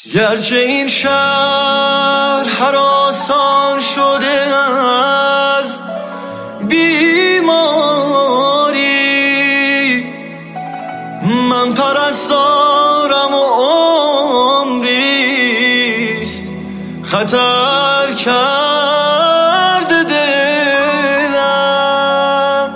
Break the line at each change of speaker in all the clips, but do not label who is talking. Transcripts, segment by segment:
گرچه این شهر هراسان شده از بیماری، من پرستارم و عمریست خطر کرده دلم.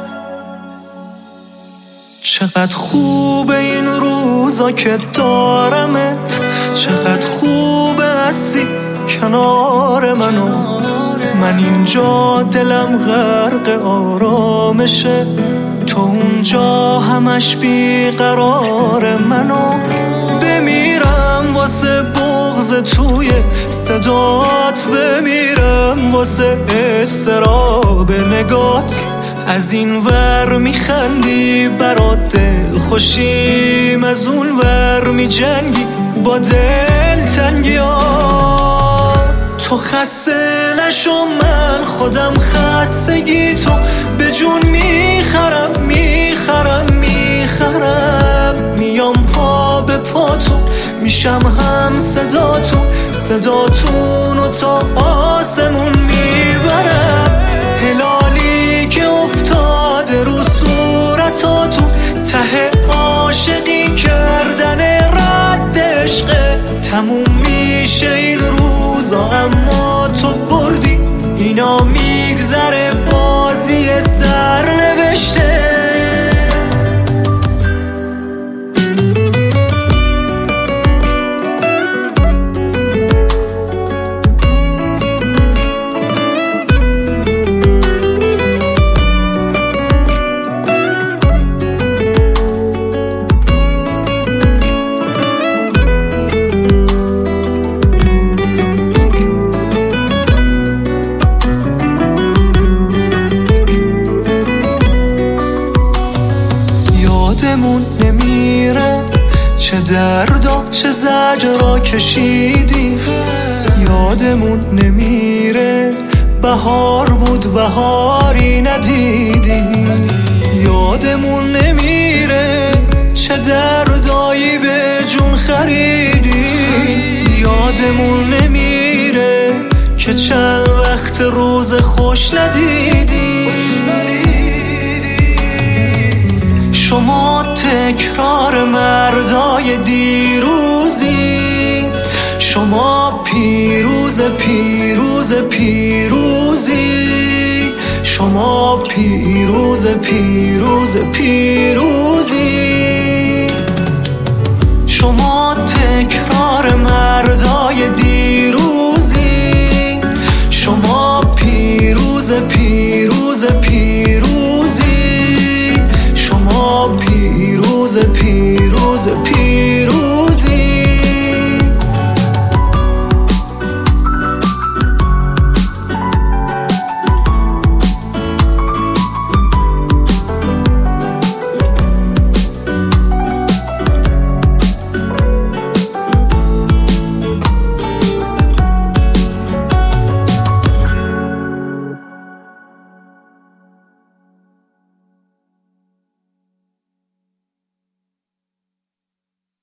چقدر خوبه این روزا که دارمت، چقدر خوبه هستی کنار منو، من اینجا دلم غرق آرامشه، تو اونجا همش بیقرار منو. بمیرم واسه بغض توی صدات، بمیرم واسه استراب نگات، از این ور میخندی برات دل خوشیم، از اون ور میجنگی با دل تنگیات. تو خسته نشو من خودم خستگی تو به جون میخرم میخرم میخرم، میام پا به پاتون میشم هم صداتون، صداتون و تا آسمون میبرم. هلالی که افتاده رو صورتاتون، ته عاشقی کردن رد عشقه، تموم میشه این روزا اما تو بردی، اینا میگذره بازی سرنوشته. یادمون نمیره چه دردا چه زجرا کشیدی، یادمون نمیره بهار بود بهاری ندیدی، یادمون نمیره چه دردایی به جون خریدی، یادمون نمیره که چند وقت روز خوش ندیدی. شما تکرار مردای دیروزی، شما پیروز پیروز پیروزی، شما پیروز پیروز پیروزی، شما تکرار مردای دیروزی.